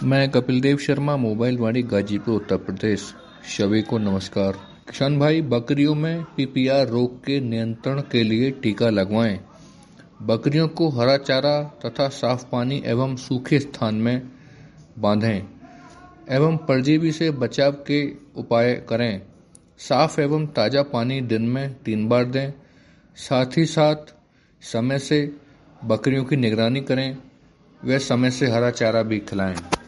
मैं कपिल देव शर्मा, मोबाइल वाणी, गाजीपुर, उत्तर प्रदेश। सभी को नमस्कार। किसान भाई, बकरियों में पीपीआर रोग के नियंत्रण के लिए टीका लगवाएं। बकरियों को हरा चारा तथा साफ पानी एवं सूखे स्थान में बांधें एवं परजीवी से बचाव के उपाय करें। साफ एवं ताज़ा पानी दिन में 3 बार दें। साथ ही साथ समय से बकरियों की निगरानी करें व समय से हरा चारा भी खिलाएं।